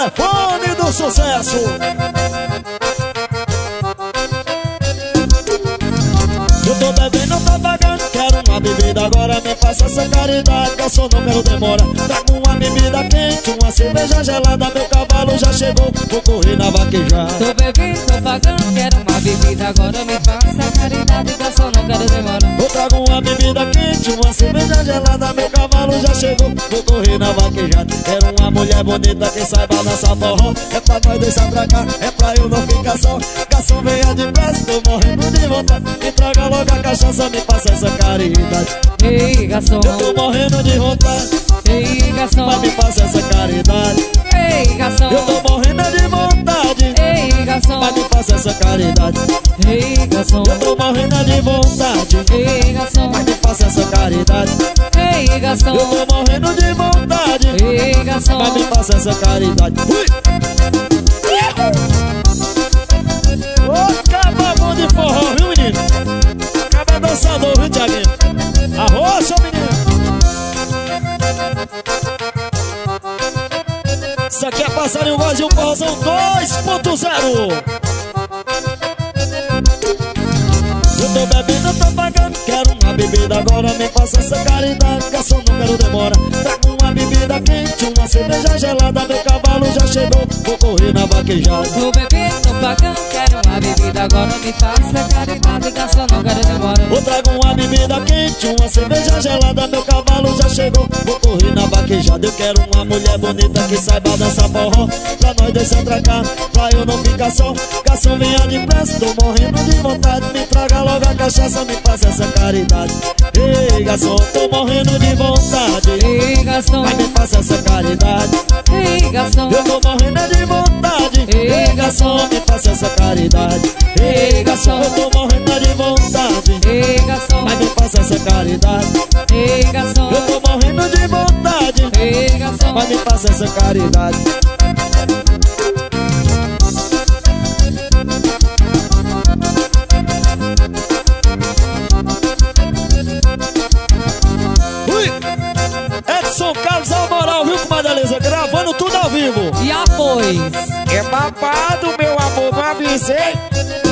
microfone do sucesso. Eu tô bebendo, tô pagando, quero uma bebida agora, me faça essa caridade, que eu só não quero demora. Trago uma bebida quente, uma cerveja gelada, meu cavalo já chegou, vou correr na vaquejada. Tô bebendo, tô pagando, quero uma bebida agora, me faça caridade, que eu só não quero demora. Eu trago uma bebida quente, uma cerveja gelada, meu cavalo já chegou, vou correr na vaquejada. Quero uma mulher bonita que saiba dançar forró, é pra nós dois se atracar, é pra eu não ficar só. Garçom, venha depressa, tô morrendo de vontade, me traga logo a cachaça, me passa essa caridade. Ei, garçom, eu tô morrendo de vontade, ei, garçom, mas me passa essa caridade. Ei, garçom, eu tô morrendo de vontade, ei, garçom, mas me passa essa caridade. Ei, garçom, eu tô morrendo de vontade, ei, garçom, mas me passa essa caridade. Ei, garçom, eu tô morrendo de vontade, ei, garçom, mas me passa essa caridade. Ô, caba bom de forró, viu, menino? Caba dançador, viu, Thiaguinho? Arroz, seu menino. Isso aqui é Passarinho Voz e o Forrozão 2.0. Eu tô bebendo, eu tô pagando, quero uma bebida agora, me faça essa caridade, garçom, não quero demora. Trago uma bebida quente, uma cerveja gelada, meu cavalo já chegou, vou correr na vaquejada. Tô bebendo, tô pagando, quero uma bebida agora, me faça caridade, garçom, não quero demora. Eu trago uma bebida quente, uma cerveja gelada, meu cavalo já chegou, vou correr na vaquejada. Eu quero uma mulher bonita que saiba dançar forró, pra nós dois se atracar, pra eu não ficar só. Garçom, venha depressa, tô morrendo de vontade, me traga logo a cachaça, me passa essa caridade. Ei, garçom, tô morrendo de vontade, ei, garçom, mas me passa essa caridade. Ei, garçom, eu tô morrendo de vontade, ei, garçom, me passa essa caridade. Ei, garçom, eu tô morrendo de vontade, ei, garçom, mas me passa essa caridade. Ei, garçom, eu tô morrendo de vontade, ei, garçom, mas me passa essa caridade. Edson Carlos Almoral, viu, comadre Elisa? Gravando tudo ao vivo. E após? É babado, meu amor, não avisei.